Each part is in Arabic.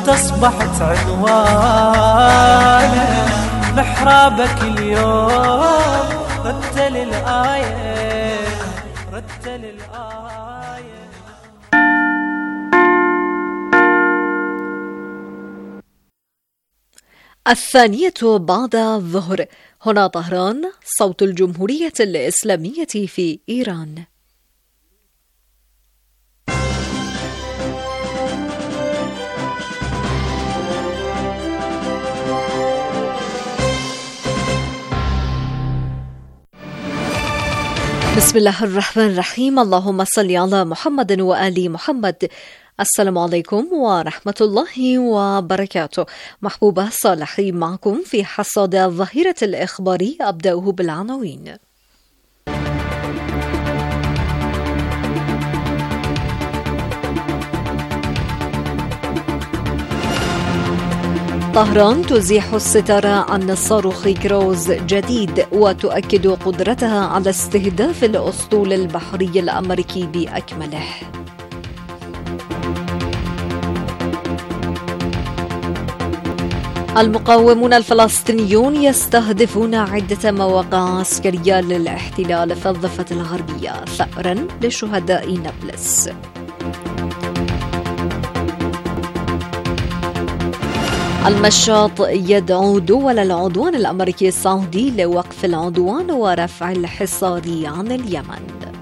وانت اصبحت عنوانه، محرابك اليوم رتل الآية، رتل الآية. الثانية بعد الظهر. هنا طهران، صوت الجمهورية الإسلامية في إيران. بسم الله الرحمن الرحيم. اللهم صل على محمد وآل محمد. السلام عليكم ورحمة الله وبركاته. محبوبة صالحي معكم في حصاد الظهيرة الإخباري. أبدأه بالعناوين. طهران تزيح الستار عن صاروخ كروز جديد وتؤكد قدرتها على استهداف الأسطول البحري الأمريكي بأكمله. المقاومون الفلسطينيون يستهدفون عدة مواقع عسكرية للاحتلال في الضفة الغربية ثأرا لشهداء نابلس. المشاط يدعو دول العدوان الأمريكي السعودي لوقف العدوان ورفع الحصار عن اليمن.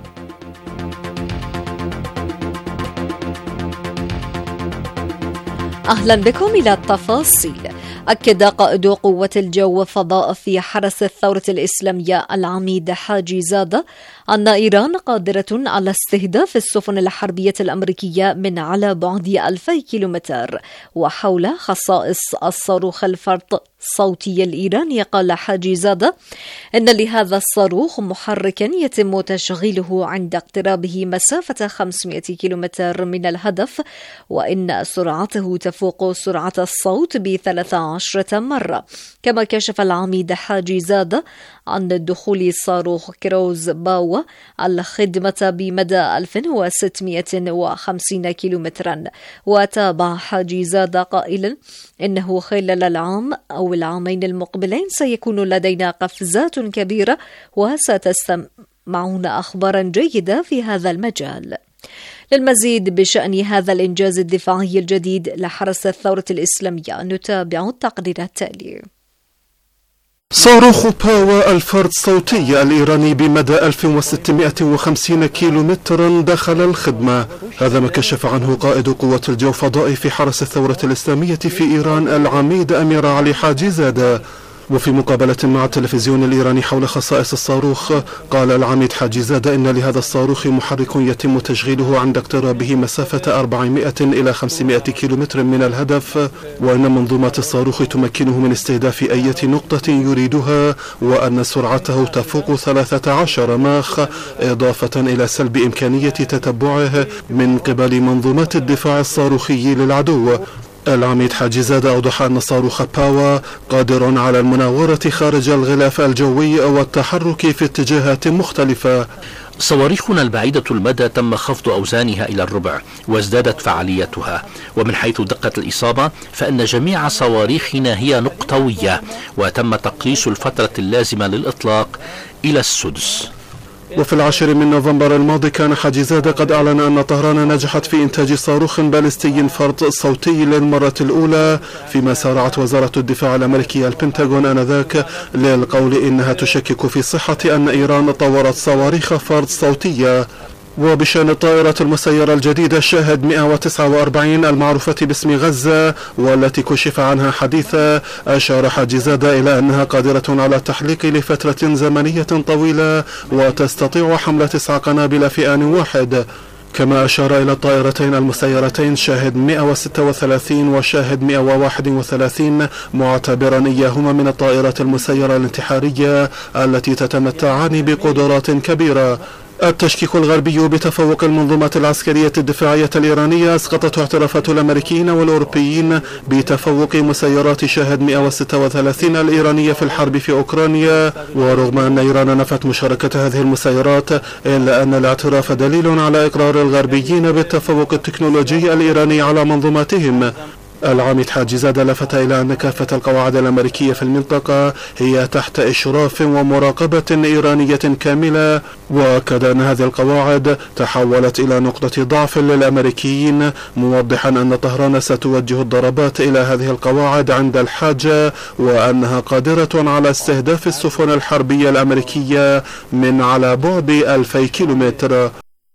أهلا بكم إلى التفاصيل. أكد قائد قوة الجو والفضاء في حرس الثورة الإسلامية العميد حاجي زادة أن إيران قادرة على استهداف السفن الحربية الأمريكية من على بعد 2000 كيلومتر. وحول خصائص الصاروخ الفرط الصوتي الإيراني قال حاجي زادة إن لهذا الصاروخ محركا يتم تشغيله عند اقترابه مسافة 500 كيلومتر من الهدف، وإن سرعته تفوق سرعة الصوت ب13 مرة. كما كشف العميد حاجي زادة عن دخول صاروخ كروز باوا الخدمة بمدى 1650 كيلومترا. وتابع حاجي زادة قائلا إنه خلال العام أو العامين المقبلين سيكون لدينا قفزات كبيرة وستستمعون أخبارا جيدة في هذا المجال. للمزيد بشأن هذا الإنجاز الدفاعي الجديد لحرس الثورة الإسلامية نتابع التقرير التالي. صاروخ باوا الفرد الصوتي الإيراني بمدى 1650 كيلومترا دخل الخدمة. هذا ما كشف عنه قائد قوة الجو الفضائي في حرس الثورة الإسلامية في إيران العميد أمير علي حاجي زادة. وفي مقابلة مع التلفزيون الإيراني حول خصائص الصاروخ قال العميد حاجي زادة إن لهذا الصاروخ محرك يتم تشغيله عند اقترابه مسافة 400 إلى 500 كيلومتر من الهدف، وأن منظومة الصاروخ تمكنه من استهداف أي نقطة يريدها، وأن سرعته تفوق 13 ماخ، إضافة إلى سلب إمكانية تتبعه من قبل منظومات الدفاع الصاروخي للعدو. العميد حاجي زادة أوضح أن صاروخ باوا قادر على المناورة خارج الغلاف الجوي والتحرك في اتجاهات مختلفة. صواريخنا البعيدة المدى تم خفض أوزانها إلى الربع وازدادت فعاليتها، ومن حيث دقة الإصابة فإن جميع صواريخنا هي نقطوية، وتم تقليص الفترة اللازمة للإطلاق إلى السدس. وفي 10 من نوفمبر الماضي كان حاجي زادة قد أعلن أن طهران نجحت في إنتاج صاروخ باليستي فرط صوتي للمرة الأولى، فيما سارعت وزارة الدفاع الأمريكية البنتاغون آنذاك للقول إنها تشكك في صحة أن إيران طورت صواريخ فرط صوتية. وبشأن الطائرة المسيرة الجديدة شاهد 149 المعروفة باسم غزة والتي كشف عنها حديثا، أشار حاجي زادة إلى أنها قادرة على التحليق لفترة زمنية طويلة وتستطيع حمل 9 قنابل في آن واحد. كما أشار إلى الطائرتين المسيرتين شاهد 136 وشاهد 131 معتبرا إياهما من الطائرات المسيرة الانتحارية التي تتمتعان بقدرات كبيرة. التشكيك الغربي بتفوق المنظومات العسكرية الدفاعية الإيرانية أسقطته اعترافات الأمريكيين والأوروبيين بتفوق مسيرات شاهد 136 الإيرانية في الحرب في أوكرانيا. ورغم أن إيران نفت مشاركة هذه المسيرات إلا أن الاعتراف دليل على إقرار الغربيين بالتفوق التكنولوجي الإيراني على منظوماتهم. العميد حاجزادة لفت إلى أن كافة القواعد الأمريكية في المنطقة هي تحت إشراف ومراقبة إيرانية كاملة، وأكد أن هذه القواعد تحولت إلى نقطة ضعف للأمريكيين، موضحا أن طهران ستوجه الضربات إلى هذه القواعد عند الحاجة، وأنها قادرة على استهداف السفن الحربية الأمريكية من على بعد 2000 كيلومتر.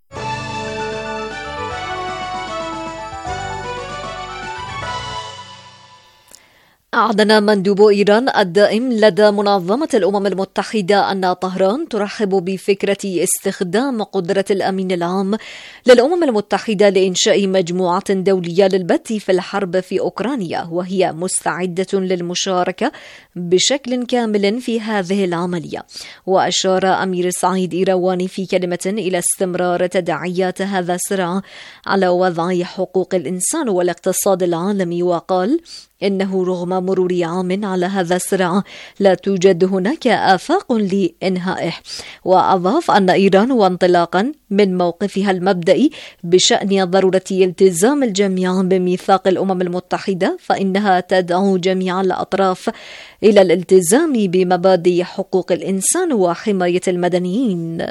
أعلن مندوب إيران الدائم لدى منظمة الأمم المتحدة أن طهران ترحب بفكرة استخدام قدرة الأمين العام للأمم المتحدة لإنشاء مجموعة دولية للبت في الحرب في أوكرانيا، وهي مستعدة للمشاركة بشكل كامل في هذه العملية. وأشار أمير سعيد إيرواني في كلمة إلى استمرار تداعيات هذا الصراع على وضع حقوق الإنسان والاقتصاد العالمي، وقال إنه رغم مرور عام على هذا الصراع لا توجد هناك آفاق لإنهائه. وأضاف أن إيران وانطلاقا من موقفها المبدئي بشأن ضرورة التزام الجميع بميثاق الأمم المتحدة، فإنها تدعو جميع الأطراف إلى الالتزام بمبادئ حقوق الإنسان وحماية المدنيين.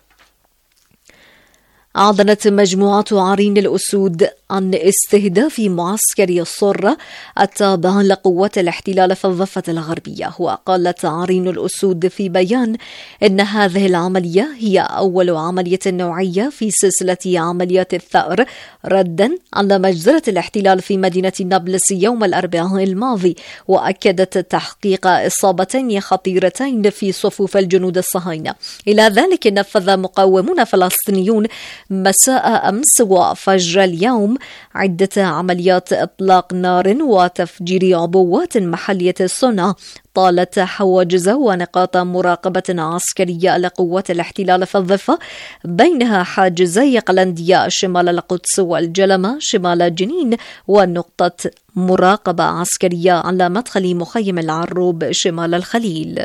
أعلنت مجموعة عرين الأسود عن استهداف معسكر الصرة التابع لقوات الاحتلال في الضفة الغربية. وقالت عرين الأسود في بيان إن هذه العملية هي أول عملية نوعية في سلسلة عمليات الثأر ردا على مجزرة الاحتلال في مدينة نابلس يوم الأربعاء الماضي، وأكدت تحقيق إصابتين خطيرتين في صفوف الجنود الصهاينة. إلى ذلك نفذ مقاومون فلسطينيون مساء أمس وفجر اليوم عدة عمليات إطلاق نار وتفجير عبوات محلية الصنع طالت حواجز ونقاط مراقبة عسكرية لقوات الاحتلال في الضفة، بينها حاجزي قلندية شمال القدس والجلمة شمال جنين، ونقطة مراقبة عسكرية على مدخل مخيم العروب شمال الخليل.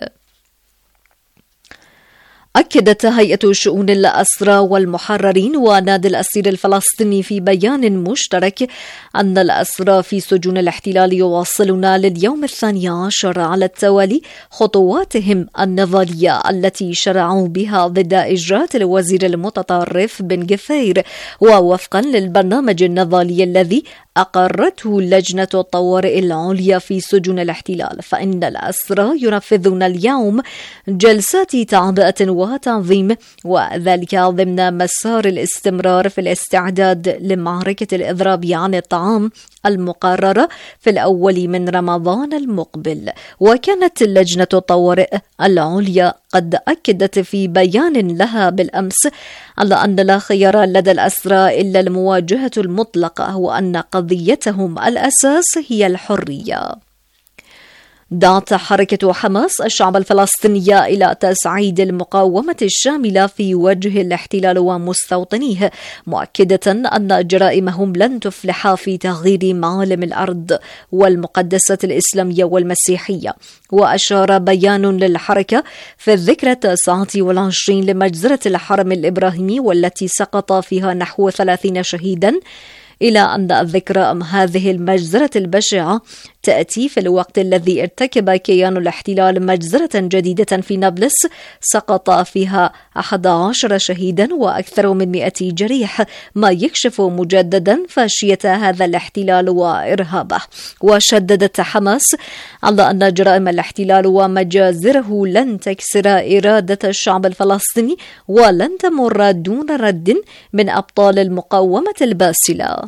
أكدت هيئة شؤون الأسرى والمحررين ونادي الأسير الفلسطيني في بيان مشترك أن الأسرى في سجون الاحتلال يواصلون لليوم 12 على التوالي خطواتهم النضالية التي شرعوا بها ضد إجراءات الوزير المتطرف بن غفير، ووفقا للبرنامج النضالي الذي أقرته لجنة الطوارئ العليا في سجون الاحتلال، فإن الأسرى ينفذون اليوم جلسات تعبئة وتنظيم، وذلك ضمن مسار الاستمرار في الاستعداد لمعركة الإضراب عن الطعام المقررة في الأول من رمضان المقبل. وكانت لجنة الطوارئ العليا قد أكدت في بيان لها بالأمس على أن لا خيار لدى الأسرى إلا المواجهة المطلقة، وأن قضيتهم الأساس هي الحرية. دعت حركة حماس الشعب الفلسطيني إلى تسعيد المقاومة الشاملة في وجه الاحتلال ومستوطنيه، مؤكدة أن جرائمهم لن تفلح في تغيير معالم الأرض والمقدسات الإسلامية والمسيحية. وأشار بيان للحركة في الذكرى 29 لمجزرة الحرم الإبراهيمي والتي سقط فيها نحو 30 شهيدا إلى أن الذكرى هذه المجزرة البشعة تأتي في الوقت الذي ارتكب كيان الاحتلال مجزرة جديدة في نابلس سقط فيها 11 شهيدا وأكثر من 100 جريح، ما يكشف مجددا فاشية هذا الاحتلال وإرهابه. وشددت حماس على أن جرائم الاحتلال ومجازره لن تكسر إرادة الشعب الفلسطيني ولن تمر دون رد من أبطال المقاومة الباسلة.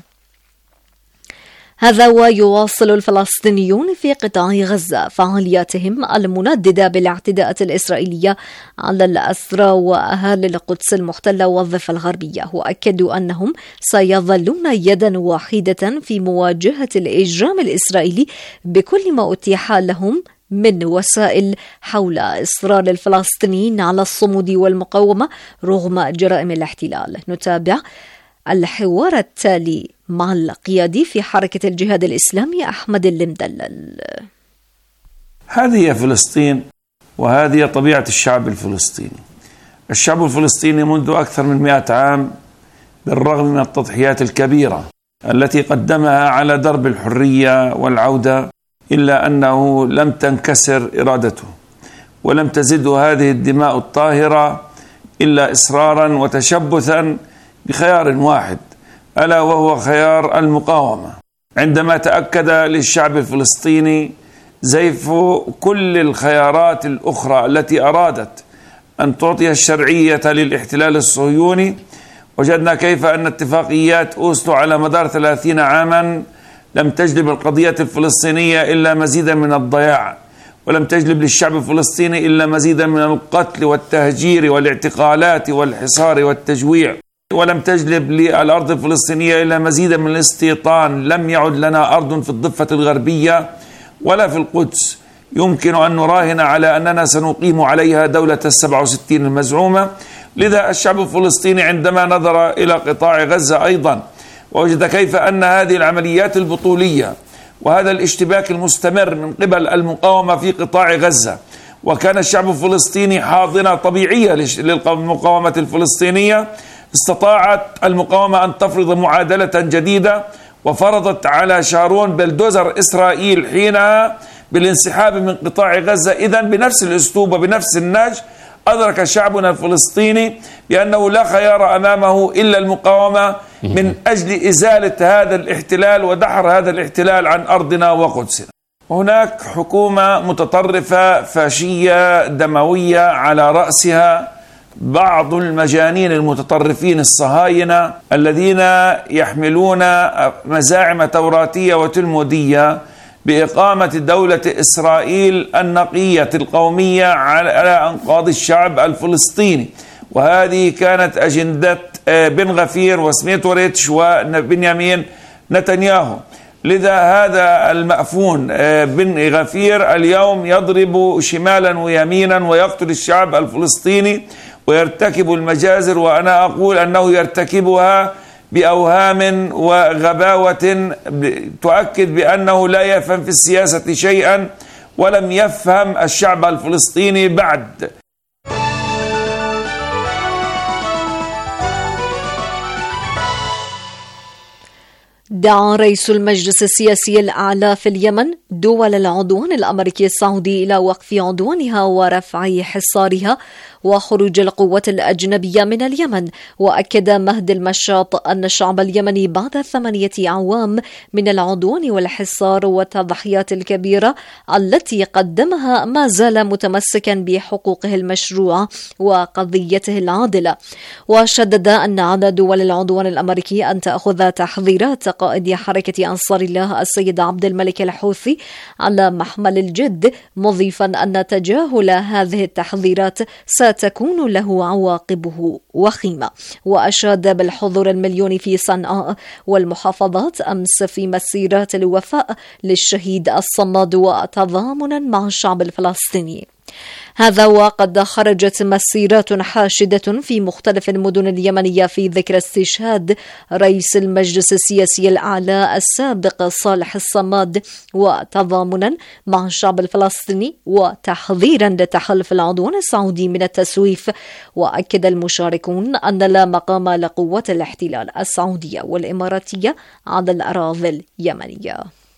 هذا ويواصل الفلسطينيون في قطاع غزة فعالياتهم المنددة بالاعتداءات الإسرائيلية على الأسرى وأهالي القدس المحتلة والضفة الغربية، وأكدوا أنهم سيظلون يدا واحدة في مواجهة الإجرام الإسرائيلي بكل ما أتيح لهم من وسائل حول إصرار الفلسطينيين على الصمود والمقاومة رغم جرائم الاحتلال. نتابع الحوار التالي مع القيادي في حركة الجهاد الإسلامي أحمد المدلل. هذه فلسطين وهذه طبيعة الشعب الفلسطيني. الشعب الفلسطيني منذ أكثر من 100 عام بالرغم من التضحيات الكبيرة التي قدمها على درب الحرية والعودة، إلا أنه لم تنكسر إرادته، ولم تزده هذه الدماء الطاهرة إلا إصرارا وتشبثا بخيار واحد، ألا وهو خيار المقاومة. عندما تأكد للشعب الفلسطيني زيف كل الخيارات الأخرى التي أرادت أن تعطي الشرعية للاحتلال الصهيوني، وجدنا كيف أن اتفاقيات أوسلو على مدار 30 عاما لم تجلب القضية الفلسطينية إلا مزيدا من الضياع، ولم تجلب للشعب الفلسطيني إلا مزيدا من القتل والتهجير والاعتقالات والحصار والتجويع، ولم تجلب للأرض الفلسطينية إلا مزيدا من الاستيطان. لم يعد لنا أرض في الضفة الغربية ولا في القدس يمكن أن نراهن على أننا سنقيم عليها دولة 67 المزعومة. لذا الشعب الفلسطيني عندما نظر إلى قطاع غزة أيضا ووجد كيف أن هذه العمليات البطولية وهذا الاشتباك المستمر من قبل المقاومة في قطاع غزة، وكان الشعب الفلسطيني حاضنة طبيعية للمقاومة الفلسطينية، استطاعت المقاومة أن تفرض معادلة جديدة، وفرضت على شارون بلدوزر إسرائيل حينها بالانسحاب من قطاع غزة. إذن بنفس الأسلوب وبنفس النهج أدرك شعبنا الفلسطيني بأنه لا خيار أمامه إلا المقاومة من أجل إزالة هذا الاحتلال ودحر هذا الاحتلال عن أرضنا وقدسنا. هناك حكومة متطرفة فاشية دموية على رأسها بعض المجانين المتطرفين الصهاينة الذين يحملون مزاعم توراتية وتلمودية بإقامة دولة إسرائيل النقية القومية على أنقاض الشعب الفلسطيني، وهذه كانت أجندة بن غفير وسميتوريتش وبنيامين نتنياهو. لذا هذا المأفون بن غفير اليوم يضرب شمالا ويمينا ويقتل الشعب الفلسطيني ويرتكب المجازر، وأنا أقول أنه يرتكبها بأوهام وغباوة تؤكد بأنه لا يفهم في السياسة شيئا ولم يفهم الشعب الفلسطيني بعد. دعا رئيس المجلس السياسي الأعلى في اليمن دول العدوان الأمريكي السعودي إلى وقف عدوانها ورفع حصارها وخروج القوات الأجنبية من اليمن. وأكد مهدي المشاط أن الشعب اليمني بعد 8 أعوام من العدوان والحصار والتضحيات الكبيرة التي قدمها ما زال متمسكا بحقوقه المشروعة وقضيته العادلة. وشدد أن على دول العدوان الأمريكي أن تأخذ تحذيرات قائد حركة أنصار الله السيد عبد الملك الحوثي على محمل الجد، مضيفا أن تجاهل هذه التحذيرات ستكون له عواقبه وخيمة. وأشاد بالحضور المليوني في صنعاء والمحافظات أمس في مسيرات الوفاء للشهيد الصماد وتضامنا مع الشعب الفلسطيني. هذا وقد خرجت مسيرات حاشدة في مختلف المدن اليمنية في ذكرى استشهاد رئيس المجلس السياسي الأعلى السابق صالح الصماد وتضامنا مع الشعب الفلسطيني وتحذيرا لتحالف العدوان السعودي من التسويف. وأكد المشاركون أن لا مقام لقوات الاحتلال السعودية والإماراتية على الأراضي اليمنية.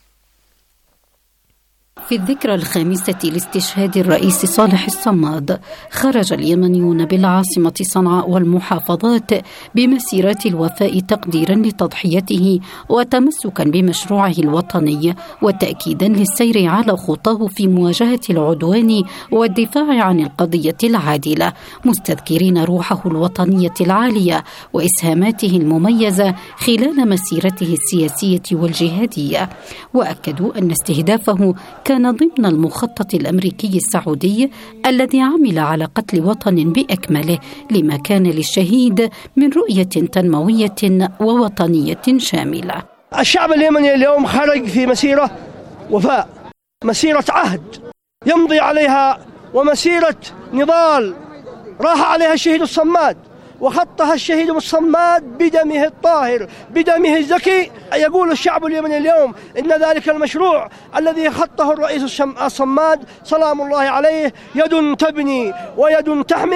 في الذكرى الخامسة لاستشهاد الرئيس صالح الصماد، خرج اليمنيون بالعاصمة صنعاء والمحافظات بمسيرات الوفاء تقديرا لتضحيته وتمسكا بمشروعه الوطني وتأكيدا للسير على خطاه في مواجهة العدوان والدفاع عن القضية العادلة، مستذكرين روحه الوطنية العالية وإسهاماته المميزة خلال مسيرته السياسية والجهادية. وأكدوا أن استهدافه كان ضمن المخطط الأمريكي السعودي الذي عمل على قتل وطن بأكمله، لما كان للشهيد من رؤية تنموية ووطنية شاملة. الشعب اليمني اليوم خرج في مسيرة وفاء، مسيرة عهد يمضي عليها، ومسيرة نضال راح عليها الشهيد الصماد وخطها الشهيد الصماد بدمه الطاهر بدمه الزكي. يقول الشعب اليمني اليوم إن ذلك المشروع الذي خطه الرئيس الصماد سلام الله عليه يد تبني ويد تحمي،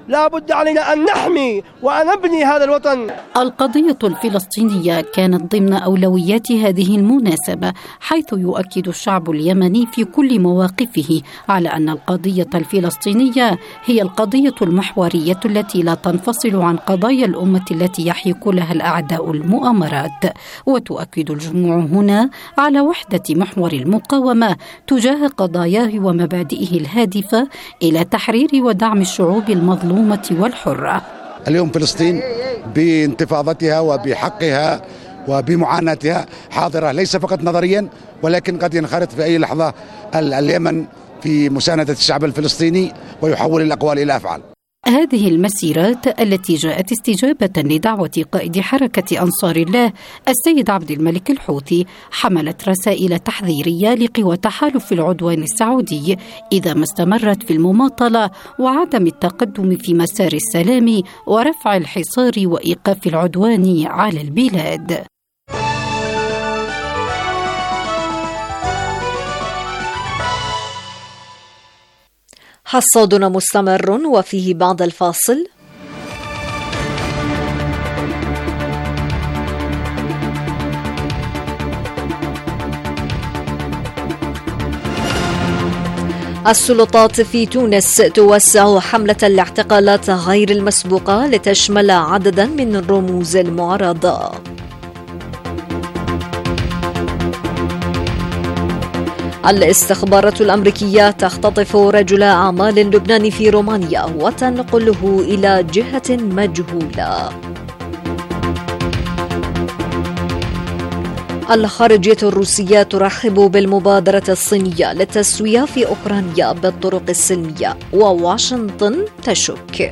لا بد علينا أن نحمي وأن نبني هذا الوطن. القضية الفلسطينية كانت ضمن أولويات هذه المناسبة، حيث يؤكد الشعب اليمني في كل مواقفه على أن القضية الفلسطينية هي القضية المحورية التي لا تنفصل عن قضايا الأمة التي يحيك لها الأعداء المؤامرات. وتؤكد الجموع هنا على وحدة محور المقاومة تجاه قضاياه ومبادئه الهادفة إلى تحرير ودعم الشعوب المظلومة والحرة. اليوم فلسطين بانتفاضتها وبحقها وبمعاناتها حاضرة، ليس فقط نظريا ولكن قد ينخرط في أي لحظة اليمن في مساندة الشعب الفلسطيني ويحول الأقوال إلى أفعال. هذه المسيرات التي جاءت استجابة لدعوة قائد حركة أنصار الله السيد عبد الملك الحوثي حملت رسائل تحذيرية لقوى تحالف العدوان السعودي إذا ما استمرت في المماطلة وعدم التقدم في مسار السلام ورفع الحصار وإيقاف العدوان على البلاد. حصادنا مستمر وفيه بعد الفاصل. السلطات في تونس توسع حملة الاعتقالات غير المسبوقة لتشمل عددا من رموز المعارضة. الاستخبارات الأمريكية تختطف رجل أعمال لبناني في رومانيا وتنقله إلى جهة مجهولة. الخارجية الروسية ترحب بالمبادرة الصينية للتسوية في أوكرانيا بالطرق السلمية، وواشنطن تشك.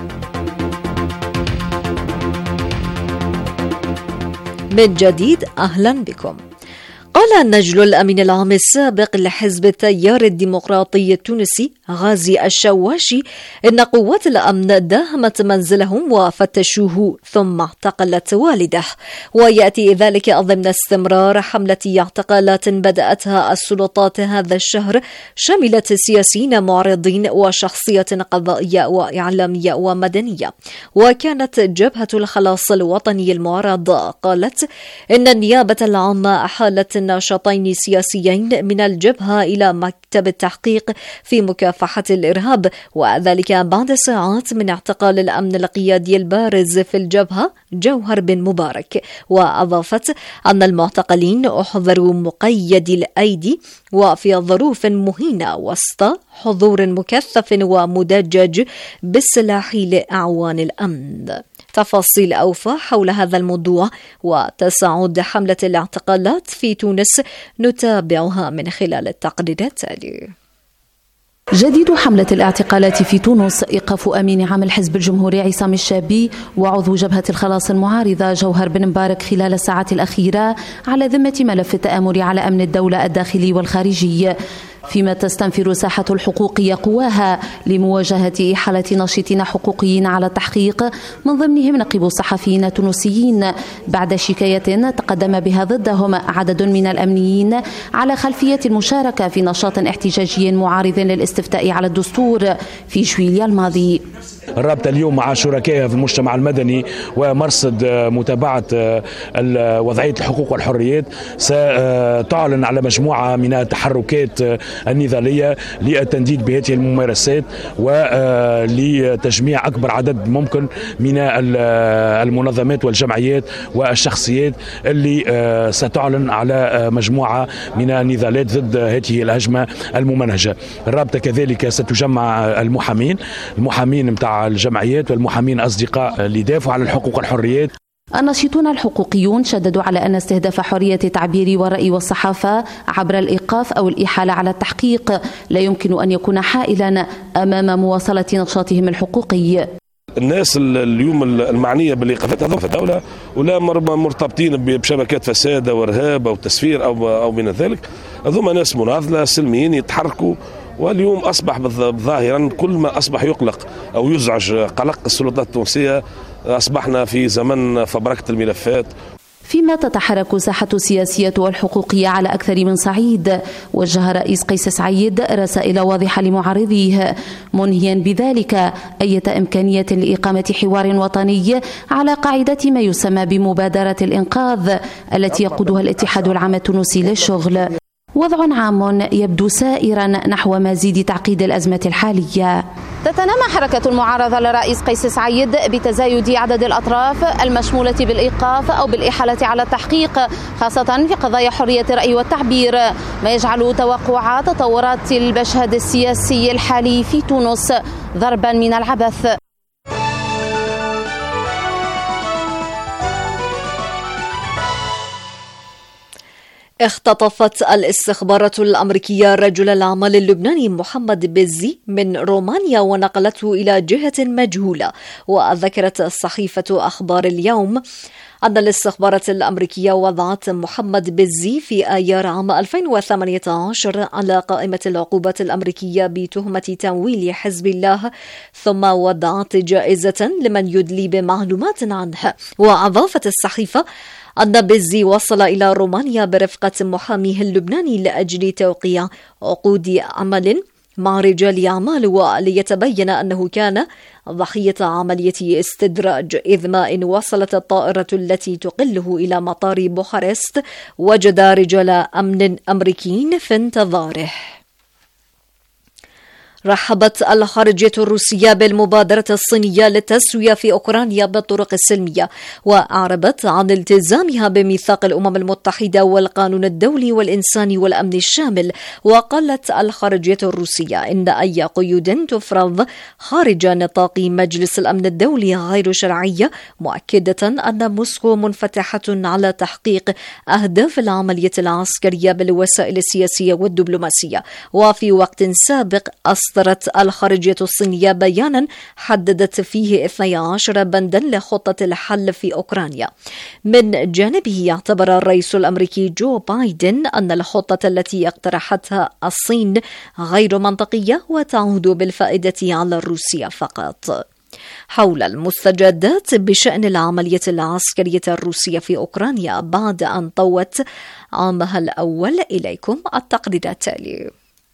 من جديد أهلا بكم. قال النجل الأمين العام السابق لحزب التيار الديمقراطي التونسي غازي الشواشي إن قوات الأمن داهمت منزلهم وفتشوه ثم اعتقلت والده، ويأتي ذلك ضمن استمرار حملة اعتقالات بدأتها السلطات هذا الشهر شملت سياسيين معارضين وشخصية قضائية وإعلامية ومدنية. وكانت جبهة الخلاص الوطني المعارضة قالت إن النيابة العامة أحالت ناشطين سياسيين من الجبهة إلى مكتب التحقيق في مكافحة الإرهاب، وذلك بعد ساعات من اعتقال الأمن القيادي البارز في الجبهة جوهر بن مبارك. وأضافت أن المعتقلين أحضروا مقيدي الأيدي وفي ظروف مهينة وسط حضور مكثف ومدجج بالسلاح لأعوان الأمن. تفاصيل أوفى حول هذا الموضوع وتصاعد حملة الاعتقالات في تونس نتابعها من خلال التقرير التالي. جديد حملة الاعتقالات في تونس إيقاف أمين عام الحزب الجمهوري عصام الشابي وعضو جبهة الخلاص المعارضة جوهر بن مبارك خلال الساعات الأخيرة على ذمة ملف التآمر على أمن الدولة الداخلي والخارجي، فيما تستنفر ساحة الحقوقية قواها لمواجهة إحالة ناشطين حقوقيين على التحقيق من ضمنهم نقيب الصحفيين التونسيين بعد شكاية تقدم بها ضدهم عدد من الأمنيين على خلفية المشاركة في نشاط احتجاجي معارض للاستفتاء على الدستور في جويليا الماضي. الرابطة اليوم مع شركائها في المجتمع المدني ومرصد متابعة وضعية الحقوق والحريات ستعلن على مجموعة من التحركات النضالية للتنديد بهذه الممارسات ولتجميع أكبر عدد ممكن من المنظمات والجمعيات والشخصيات اللي ستعلن على مجموعة من النضالات ضد هذه الهجمة الممنهجة. الرابطة كذلك ستجمع المحامين متاع الجمعيات والمحامين أصدقاء اللي يدافعوا على الحقوق والحريات. الناشطون الحقوقيون شددوا على أن استهداف حرية التعبير والرأي والصحافة عبر الإيقاف أو الإحالة على التحقيق لا يمكن أن يكون حائلا أمام مواصلة نشاطهم الحقوقي. الناس اليوم المعنية بالإيقافات هذول في الدولة ولا مرتبطين بشبكات فساد وإرهاب أو تسفير أو من ذلك، هذوما ناس مناضلة سلميين يتحركوا. واليوم أصبح ظاهرا كل ما أصبح يقلق أو يزعج قلق السلطات التونسية أصبحنا في زمن فبركة الملفات. فيما تتحرك ساحة السياسية والحقوقية على أكثر من صعيد. وجه رئيس قيس سعيد رسائل واضحة لمعارضيه منهيا بذلك أي إمكانية لإقامة حوار وطني على قاعدة ما يسمى بمبادرة الإنقاذ التي يقودها الاتحاد العام التونسي للشغل. وضع عام يبدو سائرا نحو مزيد تعقيد الأزمة الحالية. تتنامى حركة المعارضة لرئيس قيس سعيد بتزايد عدد الأطراف المشمولة بالإيقاف أو بالإحالة على التحقيق، خاصة في قضايا حرية الرأي والتعبير، ما يجعل توقع تطورات المشهد السياسي الحالي في تونس ضربا من العبث. اختطفت الاستخبارات الأمريكية رجل الأعمال اللبناني محمد بزي من رومانيا ونقلته إلى جهة مجهولة. وذكرت صحيفة أخبار اليوم أن الاستخبارات الأمريكية وضعت محمد بزي في آيار عام 2018 على قائمة العقوبات الأمريكية بتهمة تمويل حزب الله، ثم وضعت جائزة لمن يدلي بمعلومات عنه. وأضافت الصحيفة أن بزي وصل إلى رومانيا برفقة محاميه اللبناني لأجل توقيع عقود عمل مع رجال أعمال، وليتبين أنه كان ضحية عملية استدراج، إذ ما إن وصلت الطائرة التي تقله إلى مطار بوخارست وجد رجال أمن أمريكيين في انتظاره. رحبت الخارجية الروسية بالمبادرة الصينية للتسوية في أوكرانيا بالطرق السلمية، وأعربت عن التزامها بميثاق الأمم المتحدة والقانون الدولي والإنساني والأمن الشامل. وقالت الخارجية الروسية إن أي قيود تفرض خارج نطاق مجلس الأمن الدولي غير شرعية، مؤكدة أن موسكو منفتحة على تحقيق أهداف العملية العسكرية بالوسائل السياسية والدبلوماسية. وفي وقت سابق أصدرت الخارجية الصينية بيانا حددت فيه 12 بندا لخطة الحل في أوكرانيا. من جانبه يعتبر الرئيس الأمريكي جو بايدن أن الخطة التي اقترحتها الصين غير منطقية وتعود بالفائدة على روسيا فقط. حول المستجدات بشأن العملية العسكرية الروسية في أوكرانيا بعد أن طوت عامها الأول، إليكم التقرير التالي.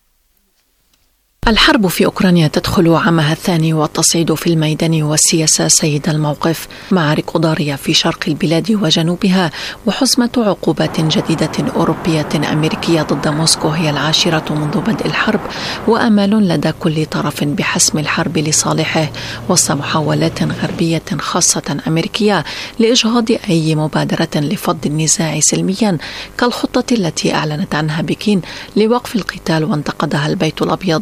الحرب في أوكرانيا تدخل عامها الثاني والتصعيد في الميدان والسياسة سيد الموقف. معارك ضارية في شرق البلاد وجنوبها، وحزمة عقوبات جديدة أوروبية أمريكية ضد موسكو هي العاشرة منذ بدء الحرب، وأمال لدى كل طرف بحسم الحرب لصالحه وسط محاولات غربية خاصة أمريكية لإجهاض أي مبادرة لفض النزاع سلميا كالخطة التي أعلنت عنها بكين لوقف القتال وانتقدها البيت الأبيض.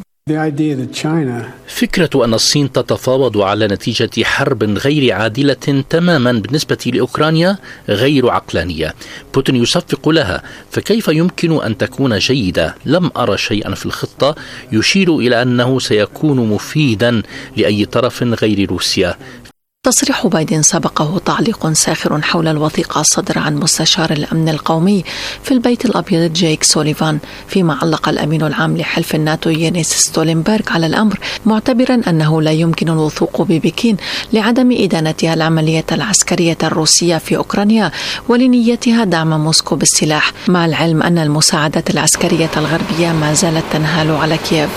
فكرة أن الصين تتفاوض على نتيجة حرب غير عادلة تماما بالنسبة لأوكرانيا غير عقلانية. بوتين يصفق لها، فكيف يمكن أن تكون جيدة؟ لم أرى شيئا في الخطة يشير إلى أنه سيكون مفيدا لأي طرف غير روسيا. تصريح بايدن سبقه تعليق ساخر حول الوثيقة الصادرة عن مستشار الأمن القومي في البيت الأبيض جيك سوليفان، فيما علق الأمين العام لحلف الناتو يانيس ستولنبرغ على الأمر، معتبرا أنه لا يمكن الوثوق ببكين لعدم إدانتها العملية العسكرية الروسية في أوكرانيا ولنيتها دعم موسكو بالسلاح، مع العلم أن المساعدات العسكرية الغربية ما زالت تنهال على كييف.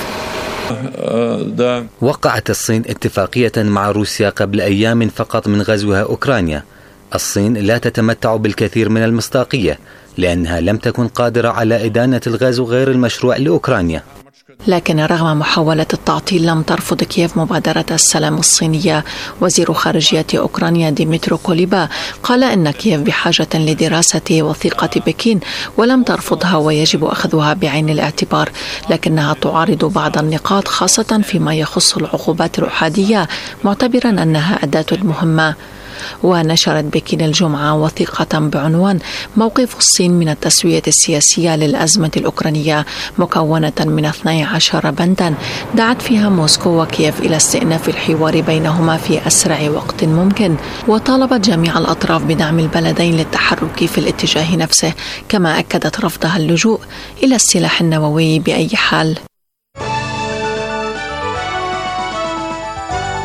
وقعت الصين اتفاقية مع روسيا قبل أيام فقط من غزوها أوكرانيا. الصين لا تتمتع بالكثير من المصداقية لأنها لم تكن قادرة على إدانة الغزو غير المشروع لأوكرانيا. لكن رغم محاولة التعطيل لم ترفض كييف مبادرة السلام الصينية. وزير خارجية أوكرانيا ديمترو كوليبا قال إن كييف بحاجة لدراسة وثيقة بكين ولم ترفضها ويجب أخذها بعين الاعتبار، لكنها تعارض بعض النقاط خاصة فيما يخص العقوبات الأحادية، معتبرا أنها أداة مهمة. ونشرت بكين الجمعة وثيقة بعنوان موقف الصين من التسوية السياسية للأزمة الأوكرانية، مكونة من 12 بندا دعت فيها موسكو وكييف إلى استئناف الحوار بينهما في أسرع وقت ممكن، وطالبت جميع الأطراف بدعم البلدين للتحرك في الاتجاه نفسه، كما أكدت رفضها اللجوء إلى السلاح النووي بأي حال.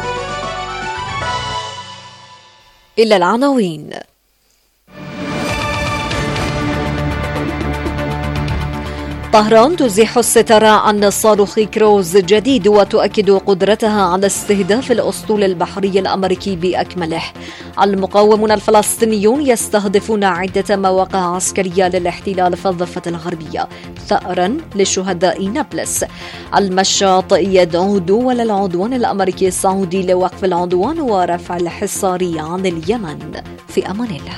إلى العناوين. طهران تزيح الستار عن صاروخ كروز جديد وتؤكد قدرتها على استهداف الأسطول البحري الأمريكي بأكمله. المقاومون الفلسطينيون يستهدفون عدة مواقع عسكرية للاحتلال في الضفة الغربية ثأرا لشهداء نابلس. المشاط يدعو دول العدوان الأمريكي السعودي لوقف العدوان ورفع الحصار عن اليمن. في أمان الله.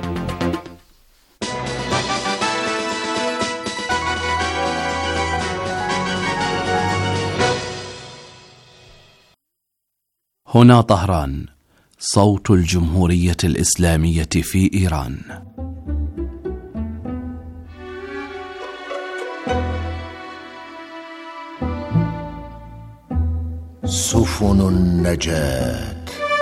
هنا طهران، صوت الجمهورية الإسلامية في إيران. سفن النجاة.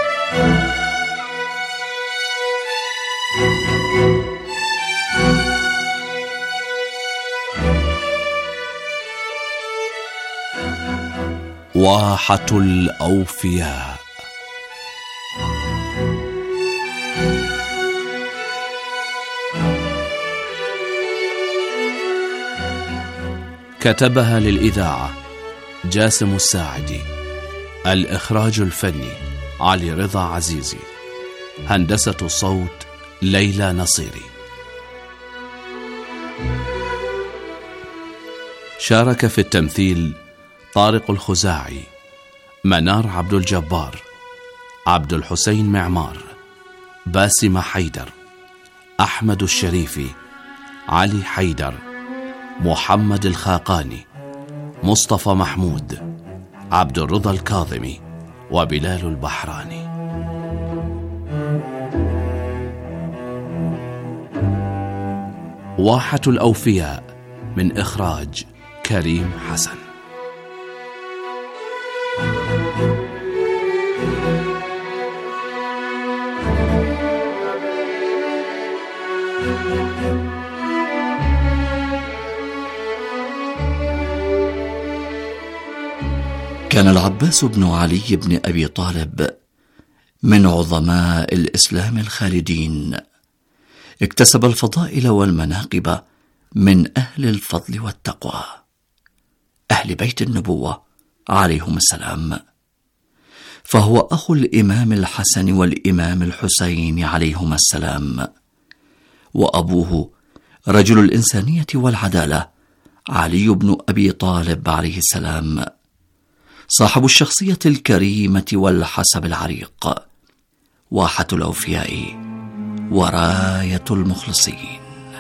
واحة الأوفياء. كتبها للإذاعة جاسم الساعدي. الإخراج الفني علي رضا عزيزي. هندسة الصوت ليلى نصيري. شارك في التمثيل طارق الخزاعي، منار عبد الجبار، عبد الحسين معمار، باسم حيدر، أحمد الشريفي، علي حيدر، محمد الخاقاني، مصطفى محمود، عبد الرضا الكاظمي، وبلال البحراني. واحة الأوفياء من إخراج كريم حسن. كان العباس بن علي بن أبي طالب من عظماء الإسلام الخالدين، اكتسب الفضائل والمناقب من أهل الفضل والتقوى، أهل بيت النبوة عليهم السلام، فهو أخو الإمام الحسن والإمام الحسين عليهما السلام، وأبوه رجل الإنسانية والعدالة علي بن أبي طالب عليه السلام، صاحب الشخصية الكريمة والحسب العريق، واحة الأوفياء وراية المخلصين.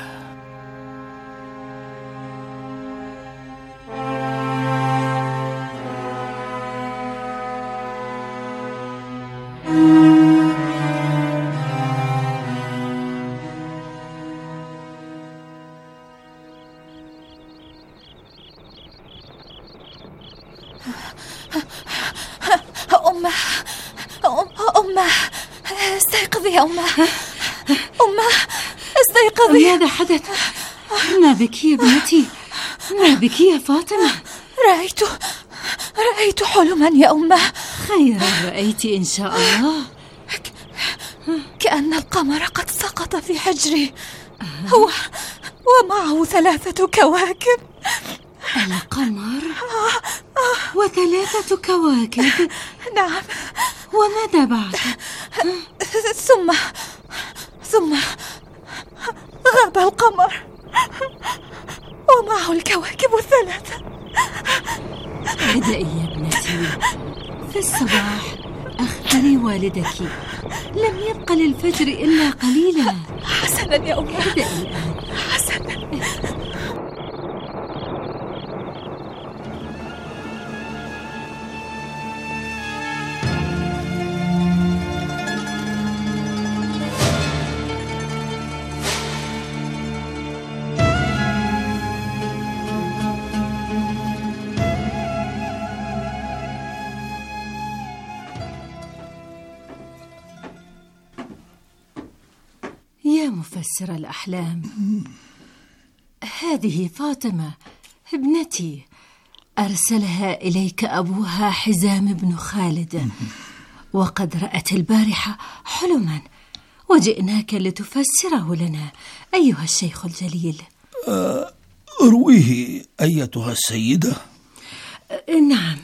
أمه استيقظي يا أمه. أمه استيقظي. ماذا حدث؟ ما بك يا ابنتي؟ ما بك يا فاطمة؟ رأيت حلما يا أمه. خيرا رأيت إن شاء الله. كأن القمر قد سقط في حجري ومعه 3 كواكب. القمر و3 كواكب؟ نعم. وماذا بعد؟ ثم غاب القمر ومعه الكواكب 3. اهدئي يا ابنتي، في الصباح أخبري والدك، لم يبق للفجر إلا قليلا. حسنا يا أمي. اهدئي الآن. حسنا. يا مفسر الأحلام، هذه فاطمة ابنتي، أرسلها إليك أبوها حزام بن خالد، وقد رأت البارحة حلما وجئناك لتفسره لنا أيها الشيخ الجليل. ارويه أيتها السيدة. نعم،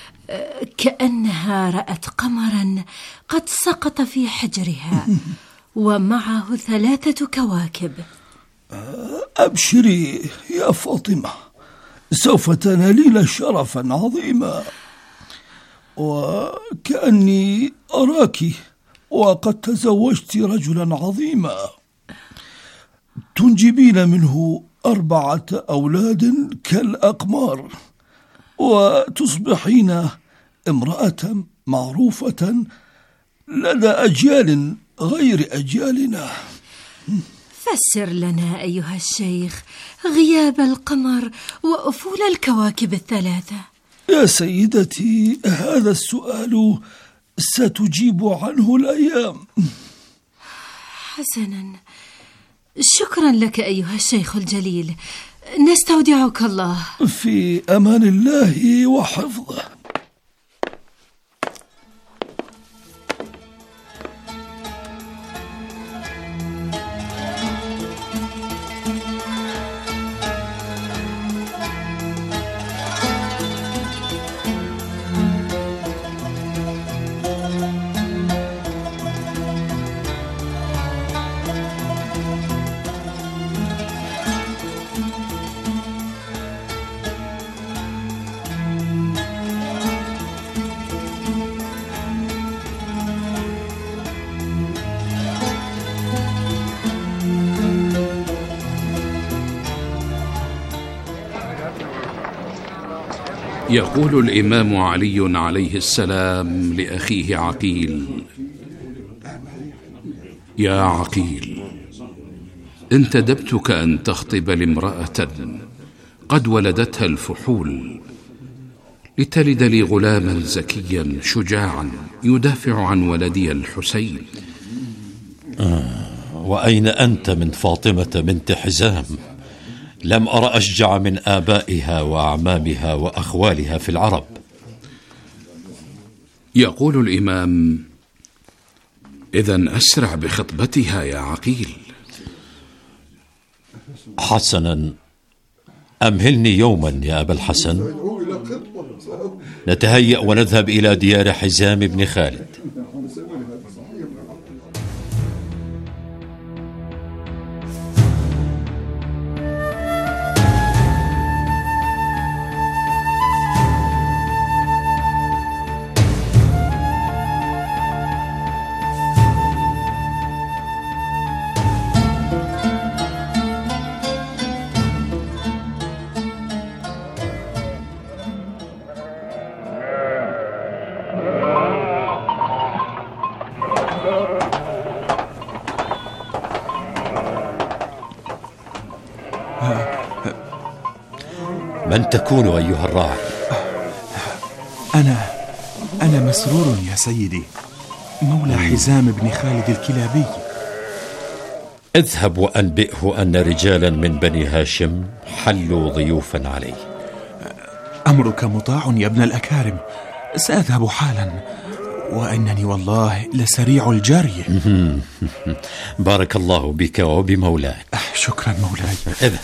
كأنها رأت قمرا قد سقط في حجرها ومعه 3 كواكب. أبشري يا فاطمة، سوف تنالين شرفا عظيما، وكأني أراك وقد تزوجت رجلا عظيما تنجبين منه 4 أولاد كالأقمار، وتصبحين امرأة معروفة لدى أجيال غير أجيالنا. فسر لنا أيها الشيخ غياب القمر وأفول الكواكب ال3. يا سيدتي، هذا السؤال ستجيب عنه الأيام. حسنا، شكرا لك أيها الشيخ الجليل، نستودعك الله. في أمان الله وحفظه. يقول الإمام علي عليه السلام لأخيه عقيل: يا عقيل، انتدبتك أن تخطب لامرأة قد ولدتها الفحول لتلد لي غلاما زكيا شجاعا يدافع عن ولدي الحسين. وأين أنت من فاطمة بنت حزام؟ لم أرى أشجع من آبائها وأعمامها وأخوالها في العرب. يقول الإمام: إذن أسرع بخطبتها يا عقيل. حسنا، أمهلني يوما يا أبا الحسن، نتهيأ ونذهب إلى ديار حزام بن خالد. من تكون أيها الراعي؟ أنا مسرور يا سيدي، مولى حزام بن خالد الكلابي. اذهب وأنبئه أن رجالا من بني هاشم حلوا ضيوفا عليه. أمرك مطاع يا ابن الأكارم، سأذهب حالا، وإنني والله لسريع الجري. بارك الله بك وبمولاك. شكرا مولاي. اذهب.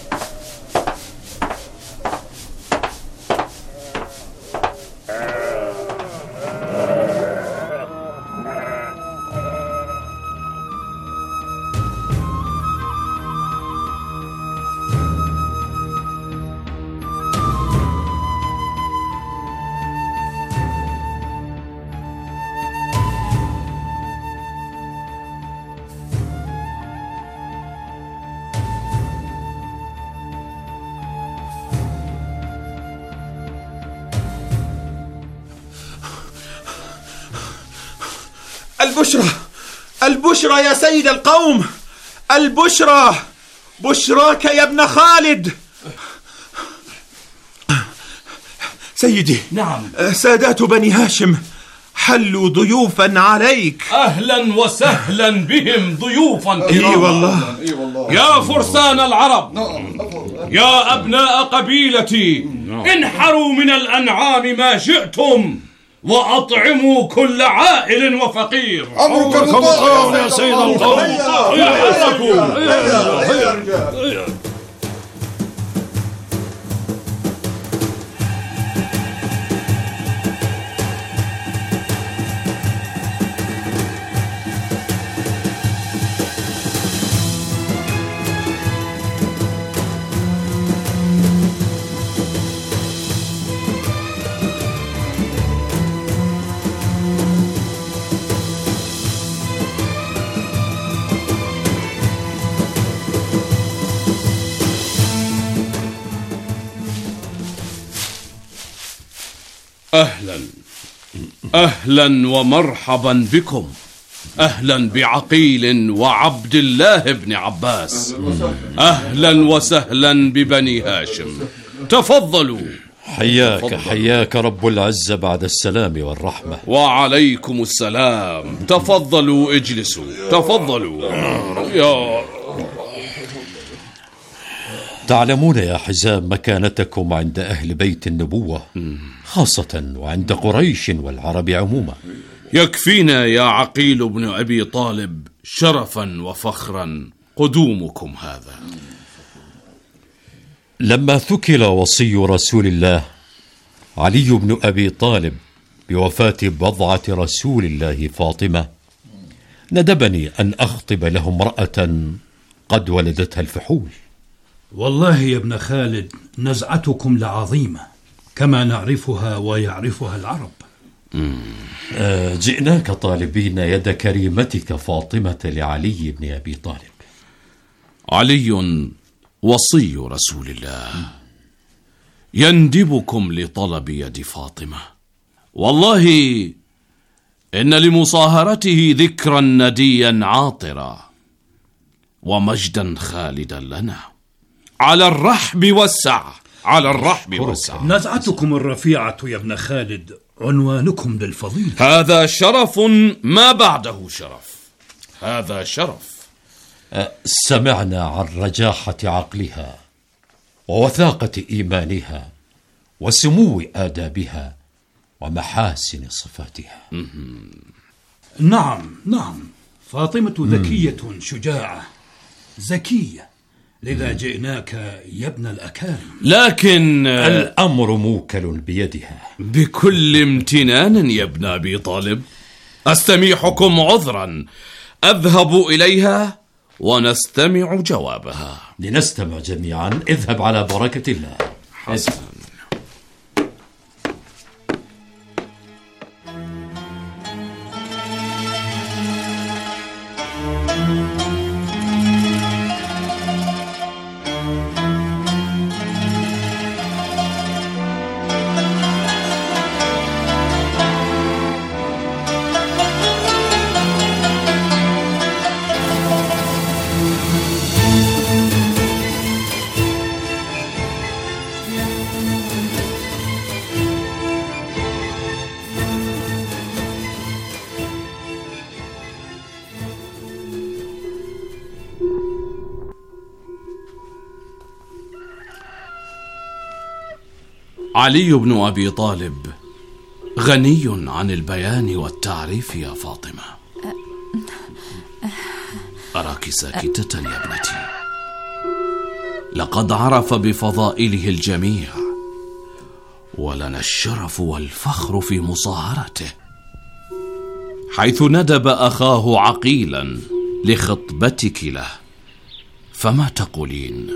البشرى يا سيد القوم، البشرى، بشراك يا ابن خالد. سيدي. نعم. سادات بني هاشم حلوا ضيوفا عليك. أهلا وسهلا بهم ضيوفا. إي والله. يا فرسان العرب، يا أبناء قبيلتي، انحروا من الأنعام ما شئتم وأطعموا كل عائل وفقير. أمرك مطاع يا سيد القوم. أهلا ومرحبا بكم. أهلا بعقيل وعبد الله بن عباس. أهلا وسهلا ببني هاشم. تفضلوا. حياك رب العزة بعد السلام والرحمة. وعليكم السلام. تفضلوا اجلسوا. تفضلوا. تعلمون يا حزام مكانتكم عند أهل بيت النبوة، خاصة وعند قريش والعرب عموما. يكفينا يا عقيل بن أبي طالب شرفا وفخرا قدومكم هذا. لما ثكل وصي رسول الله علي بن أبي طالب بوفاة بضعة رسول الله فاطمة، ندبني أن أخطب له امرأة قد ولدتها الفحول. والله يا ابن خالد نزعتكم لعظيمة كما نعرفها ويعرفها العرب. جئناك طالبين يد كريمتك فاطمة لعلي بن أبي طالب. علي وصي رسول الله يندبكم لطلب يد فاطمة. والله إن لمصاهرته ذكرا نديا عاطرا ومجدا خالدا لنا. على الرحب والسعة. على الرحب والسعة. نزعتكم الرفيعة يا ابن خالد عنوانكم للفضيلة. هذا شرف ما بعده شرف. هذا شرف. سمعنا عن رجاحة عقلها ووثاقة إيمانها وسمو آدابها ومحاسن صفاتها. نعم فاطمة ذكية شجاعة زكية، لذا جئناك يا ابن الأكارم. لكن الأمر موكل بيدها. بكل امتنان يا ابن أبي طالب. أستميحكم عذرا. أذهب إليها ونستمع جوابها. لنستمع جميعا. اذهب على بركة الله. حسنا. علي بن أبي طالب غني عن البيان والتعريف يا فاطمة. أراك ساكتة يا ابنتي. لقد عرف بفضائله الجميع، ولنا الشرف والفخر في مصاهرته، حيث ندب أخاه عقيلا لخطبتك له. فما تقولين؟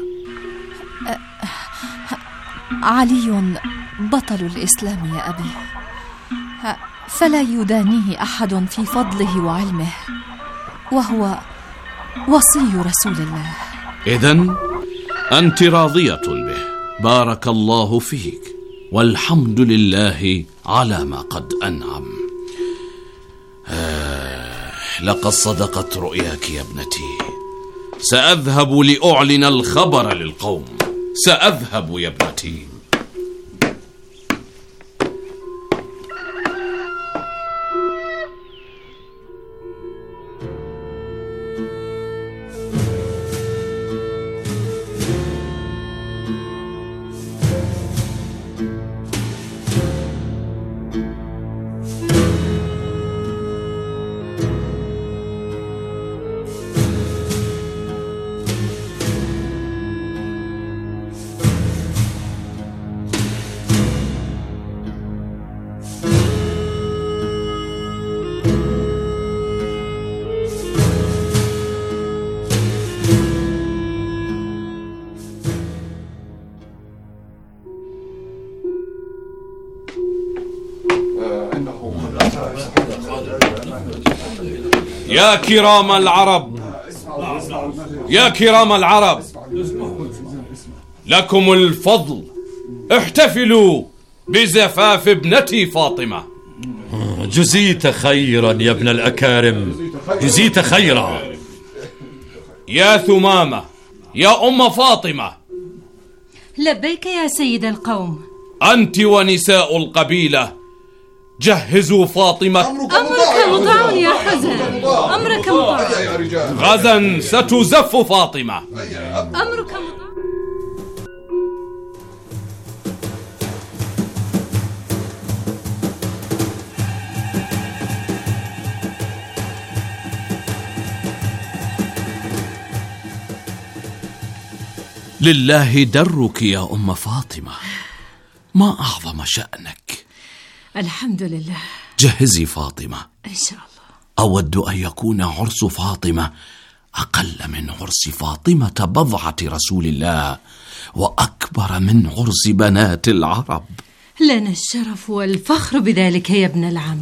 علي بطل الإسلام يا أبي، فلا يدانيه أحد في فضله وعلمه، وهو وصي رسول الله. إذن أنت راضية به. بارك الله فيك، والحمد لله على ما قد أنعم. لقد صدقت رؤياك يا ابنتي. سأذهب لأعلن الخبر للقوم. سأذهب يا ابنتي. يا كرام العرب، يا كرام العرب، لكم الفضل. احتفلوا بزفاف ابنتي فاطمة. جزيت خيرا يا ابن الأكارم، جزيت خيرا. يا ثمامة، يا أم فاطمة. لبيك يا سيد القوم. أنت ونساء القبيلة جهزوا فاطمة. أمرك مطاع يا حزن، أمرك مطاع. غدا ستزف فاطمة. أمرك مطاع. لله درك يا أم فاطمة، ما أعظم شأنك. الحمد لله. جهزي فاطمة إن شاء الله. أود أن يكون عرس فاطمة أقل من عرس فاطمة بضعة رسول الله، وأكبر من عرس بنات العرب. لنا الشرف والفخر بذلك يا ابن العم.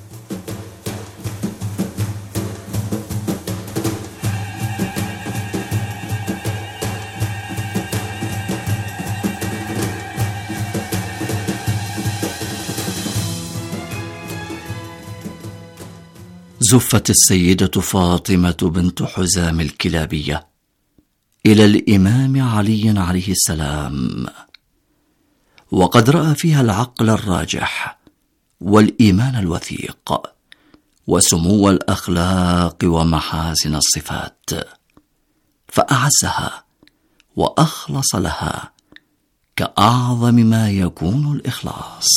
زفت السيدة فاطمة بنت حزام الكلابية إلى الإمام علي عليه السلام، وقد رأى فيها العقل الراجح والإيمان الوثيق وسمو الأخلاق ومحاسن الصفات، فأعزها وأخلص لها كأعظم ما يكون الإخلاص.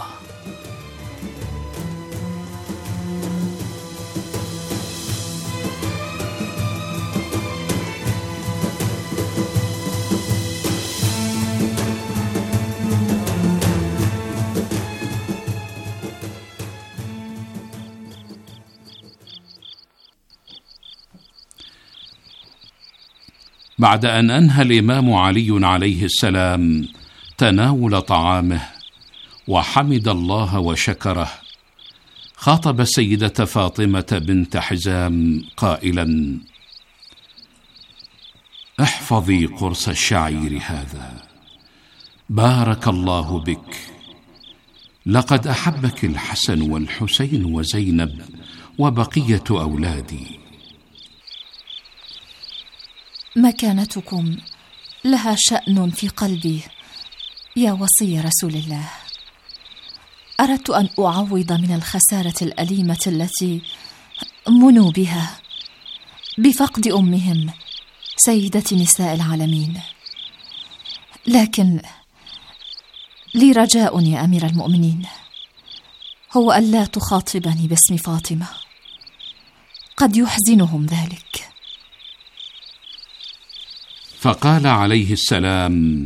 بعد أن أنهى الإمام علي عليه السلام تناول طعامه وحمد الله وشكره، خاطب السيدة فاطمة بنت حزام قائلا: احفظي قرص الشعير هذا، بارك الله بك، لقد أحبك الحسن والحسين وزينب وبقية أولادي. مكانتكم لها شأن في قلبي يا وصي رسول الله. أردت أن أعوض من الخسارة الأليمة التي منوا بها بفقد أمهم سيدة نساء العالمين، لكن لي رجاء يا أمير المؤمنين، هو ألا تخاطبني باسم فاطمة، قد يحزنهم ذلك. فقال عليه السلام: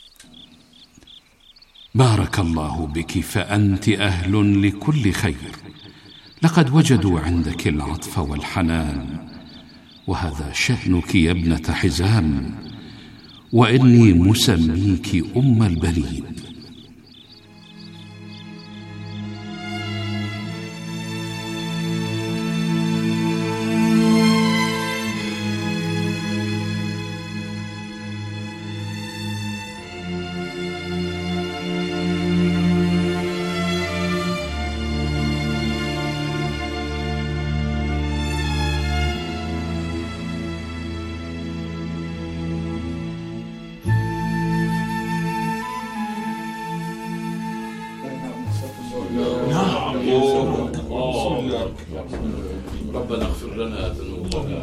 بارك الله بك، فأنت أهل لكل خير، لقد وجدوا عندك العطف والحنان، وهذا شأنك يا ابنة حزام، وإني مسميك أم البنين. ربنا اغفر لنا ذنوبنا.